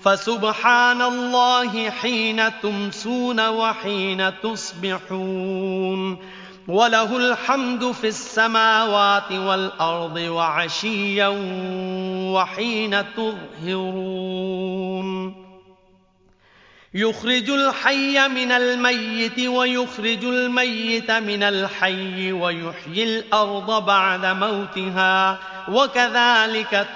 فسبحان الله حين تمسون وحين تصبحون وله الحمد في السماوات والأرض وعشيا وحين تظهرون يخرج الحي من الميت ويخرج الميت من الحي ويحيي الأرض بعد موتها وكذلك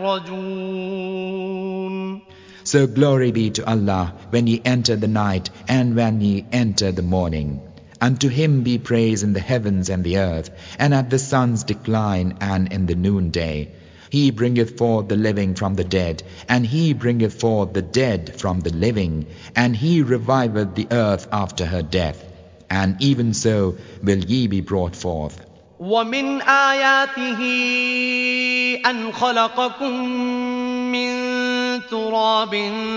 تخرجون. So glory be to Allah when ye enter the night and when ye enter the morning. Unto him be praise in the heavens and the earth, and at the sun's decline and in the noonday. He bringeth forth the living from the dead, and he bringeth forth the dead from the living, and he reviveth the earth after her death. And even so will ye be brought forth. وَمِنْ آيَاتِهِ أَنْ خَلَقَكُم مِّن تُرَابٍ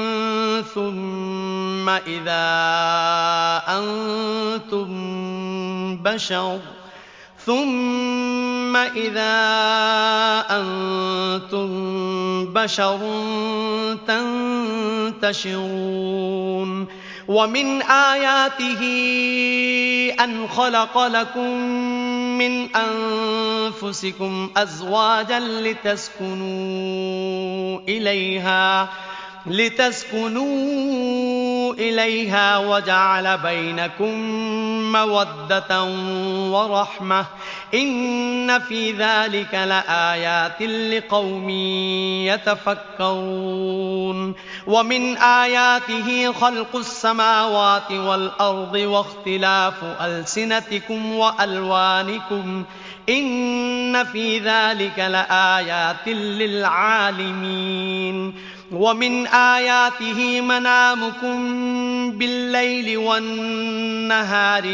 ثُمَّ إِذَا أَنْتُمْ بَشَرٌ تَنْتَشِرُونَ وَمِنْ آيَاتِهِ أَنْ خَلَقَ لَكُم مِّنْ أَنفُسِكُمْ أَزْوَاجًا لِتَسْكُنُوا إِلَيْهَا وَجَعَلَ بَيْنَكُم مَّوَدَّةً وَرَحْمَةً إِنَّ فِي ذَلِكَ لَآيَاتٍ لِقَوْمٍ يَتَفَكَّرُونَ وَمِنْ آيَاتِهِ خَلْقُ السَّمَاوَاتِ وَالْأَرْضِ وَاخْتِلَافُ أَلْسِنَتِكُمْ وَأَلْوَانِكُمْ إِنَّ فِي ذَلِكَ لَآيَاتٍ لِلْعَالِمِينَ وَمِنْ آيَاتِهِ مَنَامُكُمْ بِاللَّيْلِ وَالنَّهَارِ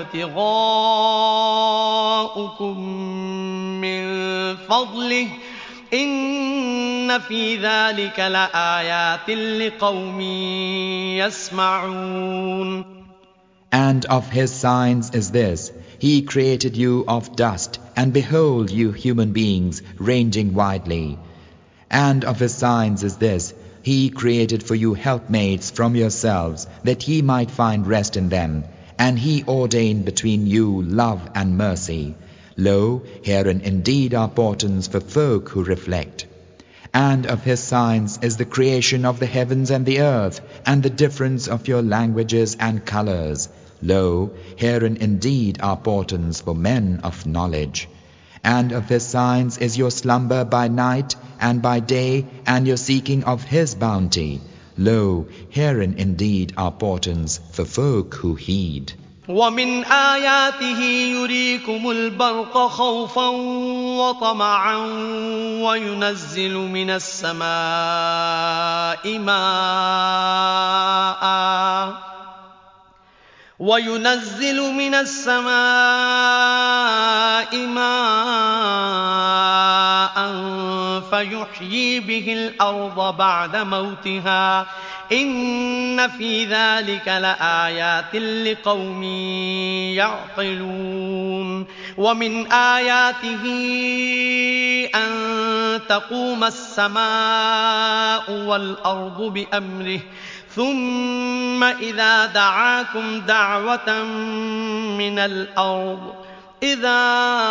وَابْتِغَاؤُكُمْ مِنْ فَضْلِهِ إِنَّ فِي ذَلِكَ لَآيَاتٍ لِقَوْمٍ يَسْمَعُونَ. And of his signs is this: he created you of dust, and behold you human beings ranging widely. And of his signs is this: he created for you helpmates from yourselves, that ye might find rest in them, and he ordained between you love and mercy. Lo, herein indeed are portents for folk who reflect. And of his signs is the creation of the heavens and the earth, and the difference of your languages and colors. Lo, herein indeed are portents for men of knowledge. And of his signs is your slumber by night and by day, and your seeking of his bounty. Lo, herein indeed are portents for folk who heed. وَمِنْ آيَاتِهِ يُرِيكُمُ الْبَرْقَ خَوْفًا وَطَمَعًا وَيُنَزِّلُ مِنَ السَّمَاءِ مَاءً فَيُحْيِي بِهِ الْأَرْضَ بَعْدَ مَوْتِهَا إِنَّ فِي ذَلِكَ لَآيَاتٍ لِقَوْمٍ يَعْقِلُونَ وَمِنْ آيَاتِهِ أَن تَقُومَ السَّمَاءُ وَالْأَرْضُ بِأَمْرِهِ ثُمَّ إِذَا دَعَاكُمْ دَعْوَةً مِّنَ الْأَرْضِ إِذَا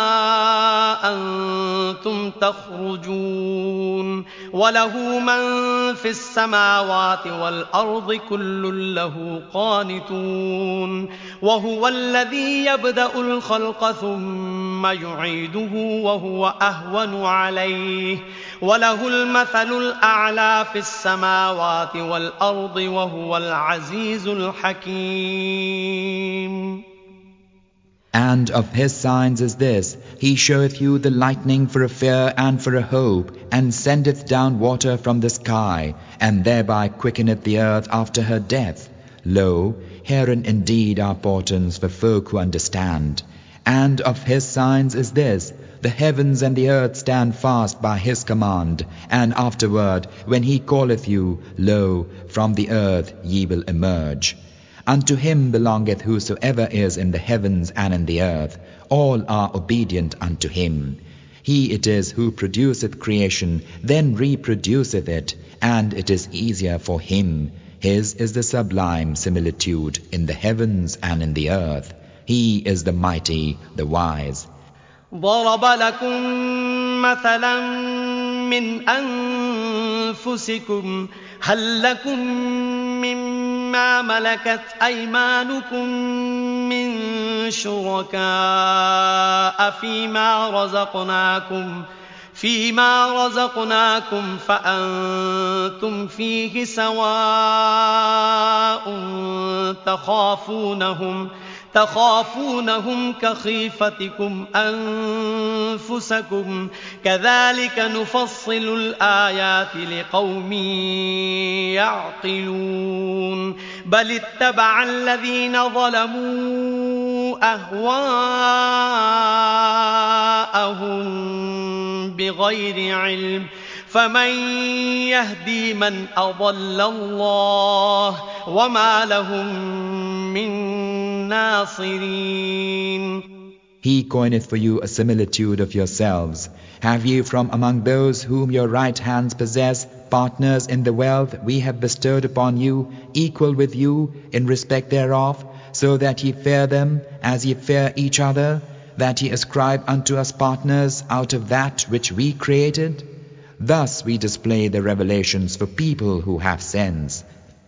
أَنْتُمْ تَخْرُجُونَ وَلَهُ مَنْ فِي السَّمَاوَاتِ وَالْأَرْضِ كُلٌّ لَهُ قَانِتُونَ وَهُوَ الَّذِي يَبْدَأُ الْخَلْقَ ثُمَّ يُعِيدُهُ وَهُوَ أَهْوَنُ عَلَيْهِ وَلَهُ الْمَثَلُ الْأَعْلَى فِي السَّمَاوَاتِ وَالْأَرْضِ وَهُوَ الْعَزِيزُ الْحَكِيمُ. And of his signs is this: he showeth you the lightning for a fear and for a hope, and sendeth down water from the sky, and thereby quickeneth the earth after her death. Lo, herein indeed are portents for folk who understand. And of his signs is this: the heavens and the earth stand fast by his command, and afterward, when he calleth you, lo, from the earth ye will emerge. Unto him belongeth whosoever is in the heavens and in the earth. All are obedient unto him. He it is who produceth creation, then reproduceth it, and it is easier for him. His is the sublime similitude in the heavens and in the earth. He is the mighty, the wise. ضرب لكم مثلا من أنفسكم هل لكم مما ملكت أيمانكم من شركاء فيما رزقناكم فأنتم فيه سواء تخافونهم كخيفتكم أنفسكم كذلك نفصل الآيات لقوم يعقلون بل اتبع الذين ظلموا أهواءهم بغير علم فمن يهدي من أضل الله وما لهم من ناصرين. He coineth for you a similitude of yourselves. Have ye from among those whom your right hands possess partners in the wealth we have bestowed upon you, equal with you in respect thereof, so that ye fear them as ye fear each other, that ye ascribe unto us partners out of that which we created? Thus we display the revelations for people who have sense.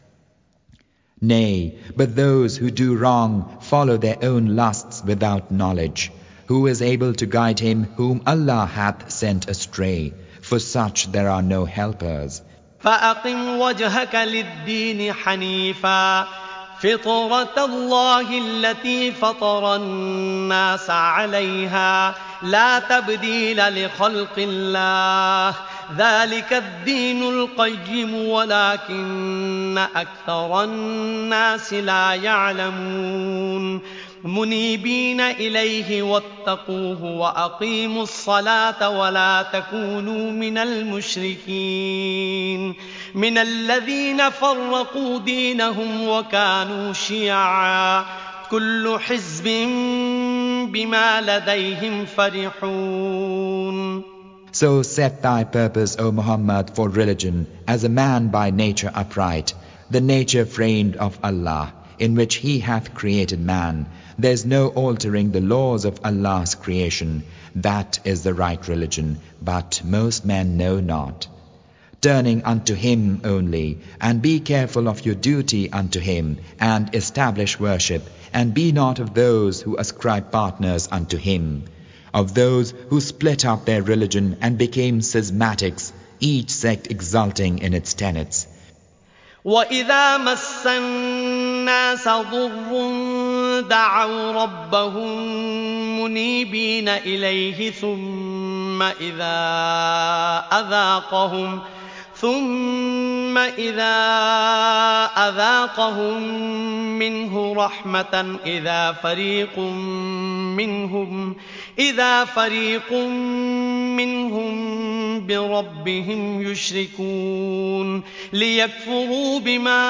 Nay, but those who do wrong follow their own lusts without knowledge. Who is able to guide him whom Allah hath sent astray? For such there are no helpers. فأقم وجهك للدين حنيفا فطرة الله التي فطر الناس عليها لا تبديل لخلق الله ذلك الدين القيم ولكن أكثر الناس لا يعلمون منيبين إليه واتقوه وأقيموا الصلاة ولا تكونوا من المشركين من الذين فرقوا دينهم وكانوا شيعا كل حزب بما لديهم فرحون. So set thy purpose, O Muhammad, for religion as a man by nature upright, the nature framed of Allah, in which He hath created man. There is no altering the laws of Allah's creation. That is the right religion, but most men know not. Turning unto Him only, and be careful of your duty unto Him, and establish worship, and be not of those who ascribe partners unto Him, of those who split up their religion and became schismatics, each sect exulting in its tenets. وَإِذَا مَسَّ النَّاسَ ضُرٌّ دَعَوْا رَبَّهُم مُّنِيبِينَ إِلَيْهِ ثُمَّ إِذَا أَذَاقَهُم مِّنْهُ رَحْمَةً إِذَا فَرِيقٌ مِّنْهُم بِرَبِّهِمْ يُشْرِكُونَ لِيَكْفُرُوا بِمَا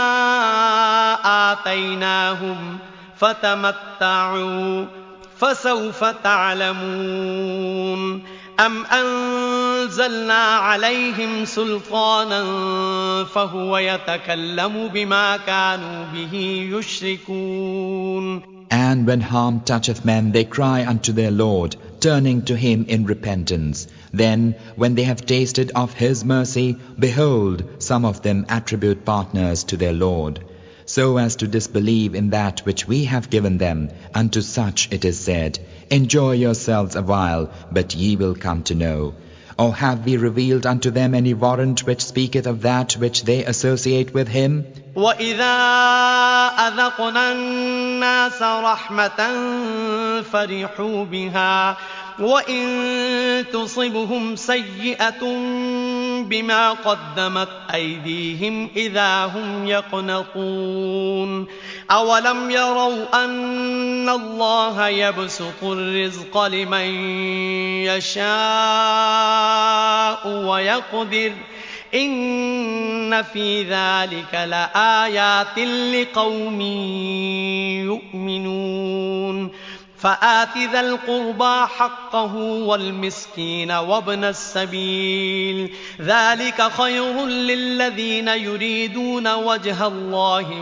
آتَيْنَاهُمْ فَتَمَتَّعُوا فَسَوْفَ تَعْلَمُونَ أَمْ أَنزَلْنَا عَلَيْهِمْ سُلْطَانًا فَهُوَ يَتَكَلَّمُ بِمَا كَانُوا بِهِ يُشْرِكُونَ. And when harm toucheth men, they cry unto their Lord, turning to Him in repentance. Then, when they have tasted of His mercy, behold, some of them attribute partners to their Lord, so as to disbelieve in that which we have given them. Unto such it is said, enjoy yourselves a while, but ye will come to know. Or have we revealed unto them any warrant which speaketh of that which they associate with Him? وَإِذَا أَذَقْنَا النَّاسَ رَحْمَةً فَرِحُوا بِهَا وَإِن تُصِبْهُمْ سَيِّئَةٌ بِمَا قَدَّمَتْ أَيْدِيهِمْ إِذَا هُمْ يَقْنَطُونَ أَوَلَمْ يَرَوْا أَنَّ اللَّهَ يَبْسُطُ الرِّزْقَ لِمَن يَشَاءُ وَيَقْدِرُ إِنَّ فِي ذَلِكَ لَآيَاتٍ لِقَوْمٍ يُؤْمِنُونَ فآت ذا القربى حقه والمسكين وابن السبيل ذلك خير للذين يريدون وجه الله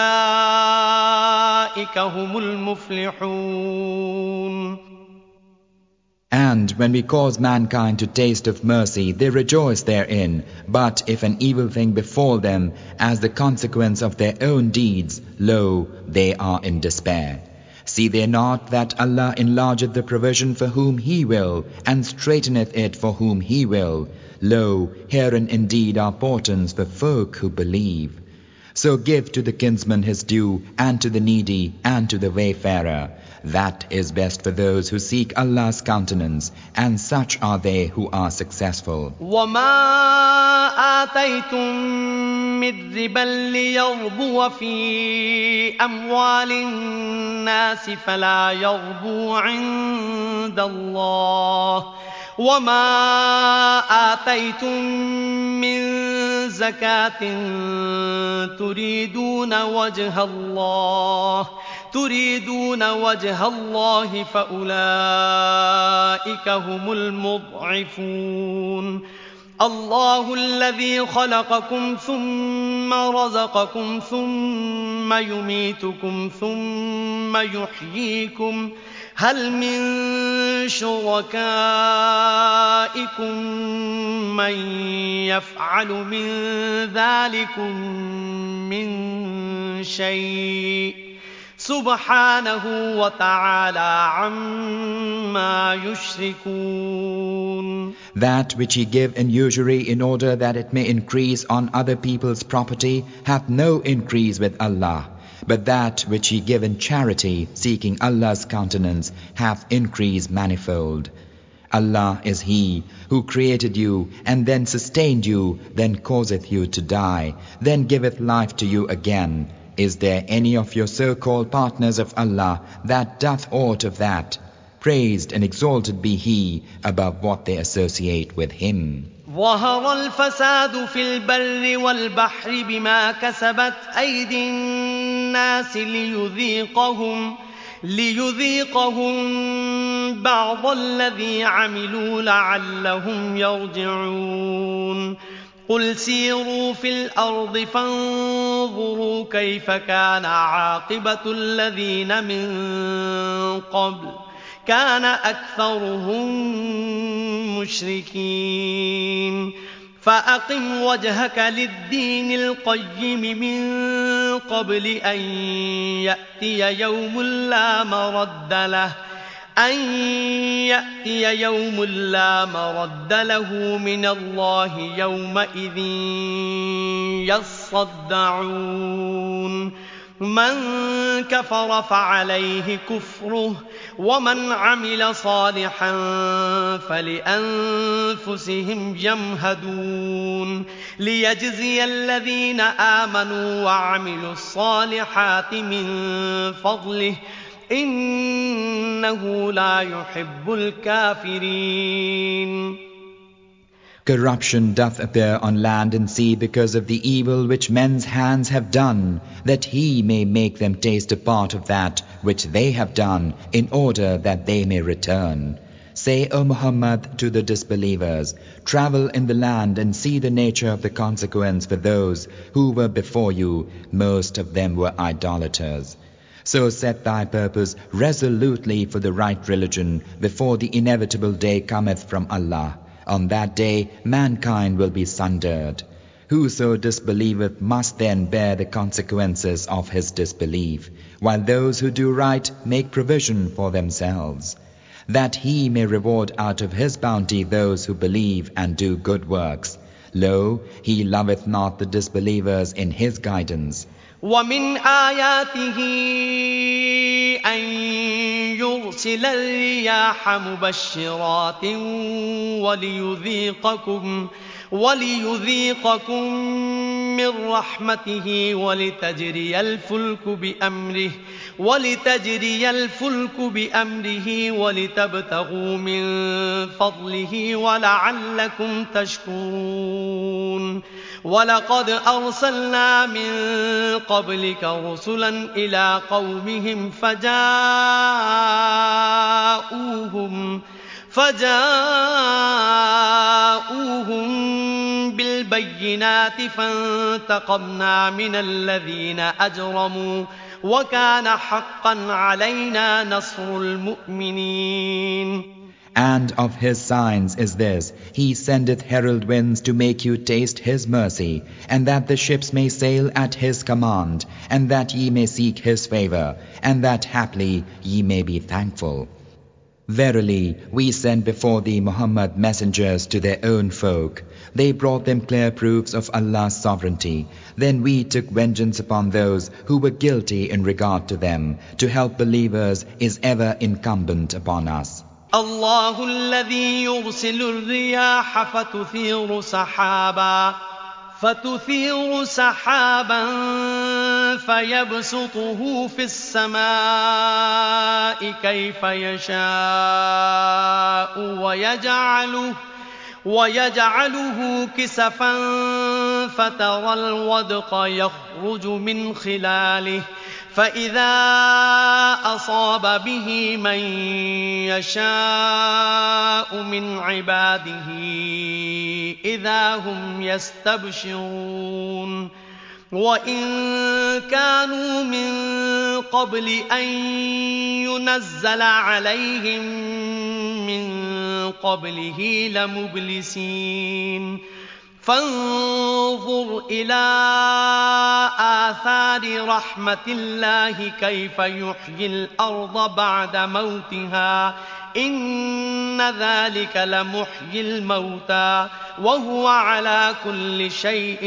وأولئك هم المفلحون. And when we cause mankind to taste of mercy, they rejoice therein. But if an evil thing befall them as the consequence of their own deeds, lo, they are in despair. See they not that Allah enlargeth the provision for whom He will, and straiteneth it for whom He will? Lo, herein indeed are portents for folk who believe. So give to the kinsman his due, and to the needy, and to the wayfarer. That is best for those who seek Allah's countenance, and such are they who are successful. وَمَا آتَيْتُم مِّن رِّبًا لِّيَرْبُوَ فِي أَمْوَالِ النَّاسِ فَلَا يَرْبُو عِندَ اللَّهِ وَمَا آتَيْتُم مِّن زَكَاةٍ تريدون وجه الله فأولئك هم المضعفون. الله الذي خلقكم ثم رزقكم ثم يميتكم ثم يحييكم هل من شركائكم من يفعل من ذلكم من شيء سبحانه وتعالى عما يشركون. That which ye give in usury in order that it may increase on other people's property hath no increase with Allah. But that which ye give in charity, seeking Allah's countenance, hath increase manifold. Allah is He who created you, and then sustained you, then causeth you to die, then giveth life to you again. Is there any of your so-called partners of Allah that doth aught of that? Praised and exalted be He above what they associate with Him. ظهر الفساد في البر والبحر بما كسبت أيدي الناس ليذيقهم بعض الذي عملوا لعلهم يرجعون. قل سيروا في الأرض فانظروا كيف كان عاقبة الذين من قبل كان أكثرهم مشركين. فأقم وجهك للدين القيم من قبل أن يأتي يوم لا مرد له من الله يومئذ يصدعون. من كفر فعليه كفره ومن عمل صالحا فلأنفسهم يمهدون. ليجزي الذين آمنوا وعملوا الصالحات من فضله إنه لا يحب الكافرين. Corruption doth appear on land and sea because of the evil which men's hands have done, that He may make them taste a part of that which they have done, in order that they may return. Say, O Muhammad, to the disbelievers, travel in the land and see the nature of the consequence for those who were before you. Most of them were idolaters. So set thy purpose resolutely for the right religion before the inevitable day cometh from Allah. On that day mankind will be sundered. Whoso disbelieveth must then bear the consequences of his disbelief, while those who do right make provision for themselves, that He may reward out of His bounty those who believe and do good works. Lo, He loveth not the disbelievers in His guidance. ومن آياته أن يرسل الرياح مبشرات وليذيقكم من رحمته ولتجري الفلك بأمره ولتجري الفلك بأمره ولتبتغوا من فضله ولعلكم تشكرون ولقد أرسلنا من قبلك رسلا إلى قومهم فجاءوهم بالبينات فانتقمنا من الذين أجرموا وكان حقا علينا نصر المؤمنين. And of his signs is this, he sendeth herald winds to make you taste his mercy, and that the ships may sail at his command, and that ye may seek his favor, and that haply ye may be thankful. Verily, we sent before thee Muhammad messengers to their own folk. They brought them clear proofs of Allah's sovereignty. Then we took vengeance upon those who were guilty in regard to them. To help believers is ever incumbent upon us. الله الذي يرسل الرياح فتثير سحابا فيبسطه في السماء كيف يشاء ويجعله كسفا فترى الودق يخرج من خلاله فإذا أصاب به من يشاء من عباده إذا هم يستبشرون وإن كانوا من قبل أن ينزل عليهم من قبله لمبلسين فانظر إلى آثار رحمة الله كيف يحيي الأرض بعد موتها إن ذلك لمحيي الموتى وهو على كل شيء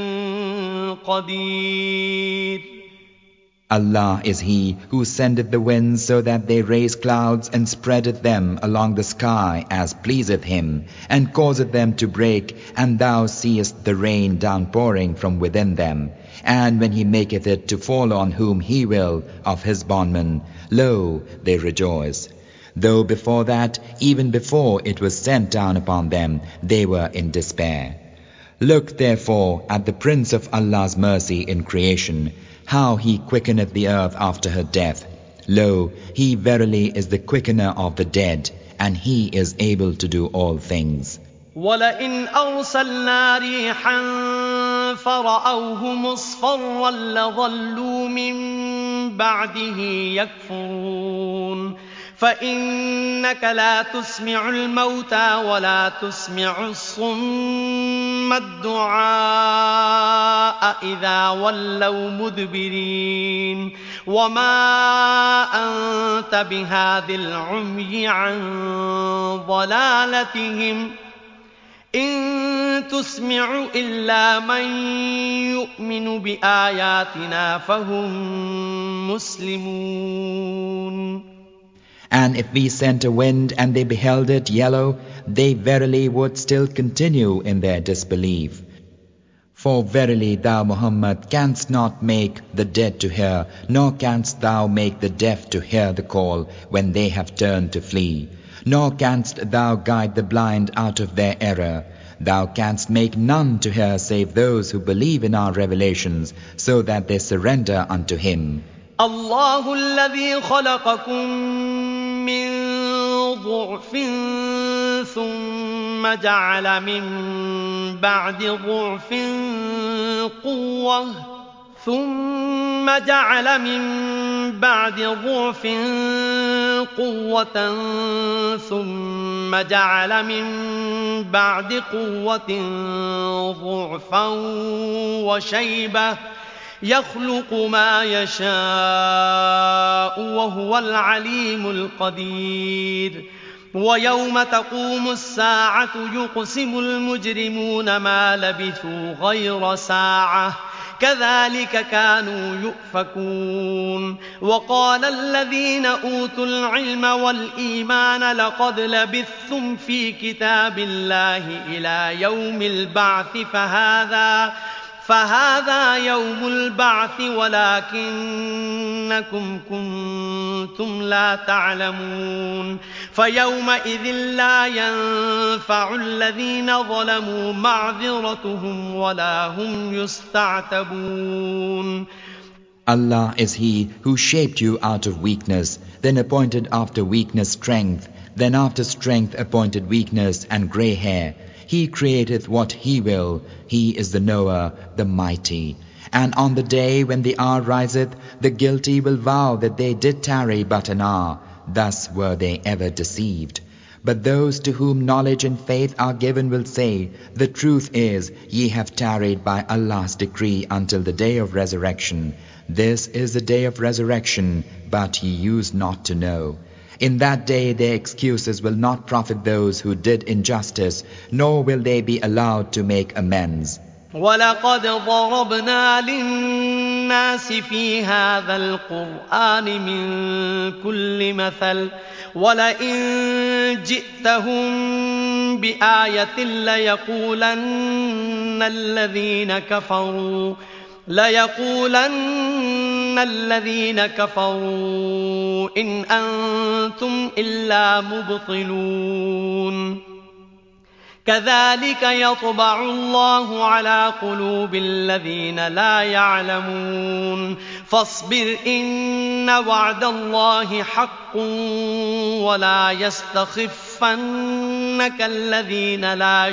قدير. Allah is He who sendeth the winds so that they raise clouds and spreadeth them along the sky as pleaseth Him, and causeth them to break, and thou seest the rain downpouring from within them. And when He maketh it to fall on whom He will of His bondmen, lo, they rejoice. Though before that, even before it was sent down upon them, they were in despair. Look therefore at the Prince of Allah's mercy in creation, how He quickeneth the earth after her death. Lo, He verily is the quickener of the dead, and He is able to do all things. وَلَئِنْ أَرْسَلْنَا رِيحًا فَرَأَوْهُ مُصْفَرًّا لَظَلُّوا مِنْ بَعْدِهِ يَكْفُرُونَ فَإِنَّكَ لَا تُسْمِعُ الْمَوْتَى وَلَا تُسْمِعُ الصُّمَّ الدُّعَاءَ إِذَا وَلَّوْا مُدْبِرِينَ وَمَا أَنْتَ بِهَادِ الْعُمْيِ عَنْ ضَلَالَتِهِمْ إِن تُسْمِعُ إِلَّا مَن يُؤْمِنُ بِآيَاتِنَا فَهُم مُسْلِمُونَ. And if we sent a wind and they beheld it yellow, they verily would still continue in their disbelief. For verily thou, Muhammad, canst not make the dead to hear, nor canst thou make the deaf to hear the call when they have turned to flee. Nor canst thou guide the blind out of their error. Thou canst make none to hear save those who believe in our revelations, so that they surrender unto Him. الله الذي خلقكم من ضعف ثم جعل من بعد ضعف قوة ثم جعل من بعد ضعف قوة ثم جعل من بعد قوة ضعفا وشيبة يخلق ما يشاء وهو العليم القدير. ويوم تقوم الساعة يقسم المجرمون ما لبثوا غير ساعة كذلك كانوا يؤفكون. وقال الذين أوتوا العلم والإيمان لقد لبثتم في كتاب الله إلى يوم البعث فهذا يوم البعث ولكنكم كنتم لا تعلمون فيومئذ لا ينفع الذين ظلموا معذرتهم ولا هم يستعتبون. Allah is He who shaped you out of weakness, then appointed after weakness strength, then after strength appointed weakness and grey hair. He createth what He will. He is the Knower, the Mighty. And on the day when the hour riseth, the guilty will vow that they did tarry but an hour. Thus were they ever deceived. But those to whom knowledge and faith are given will say, the truth is, ye have tarried by Allah's decree until the day of resurrection. This is the day of resurrection, but ye used not to know. In that day their excuses will not profit those who did injustice, nor will they be allowed to make amends. وَلَقَدْ ضَرَبْنَا لِلنَّاسِ فِي هَذَا الْقُرْآنِ مِنْ كُلِّ مَثَلٍ وَلَئِنْ جِئْتَهُمْ بِآيَةٍ لَيَقُولَنَّ الَّذِينَ كَفَرُوا إِنْ أَنْتُمْ إِلَّا مُبْطِلُونَ كذلك يطبع الله على قلوب الذين لا يعلمون فاصبر إن وعد الله حق ولا يستخفنك الذين لا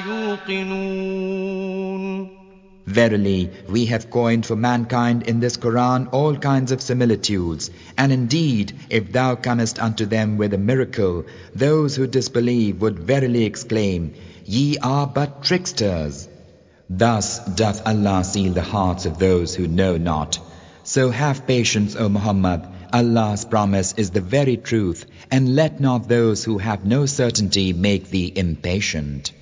يوقنون. Verily, we have coined for mankind in this Quran all kinds of similitudes, and indeed, if thou comest unto them with a miracle, those who disbelieve would verily exclaim, Ye are but tricksters. Thus doth Allah seal the hearts of those who know not. So have patience, O Muhammad. Allah's promise is the very truth, and let not those who have no certainty make thee impatient.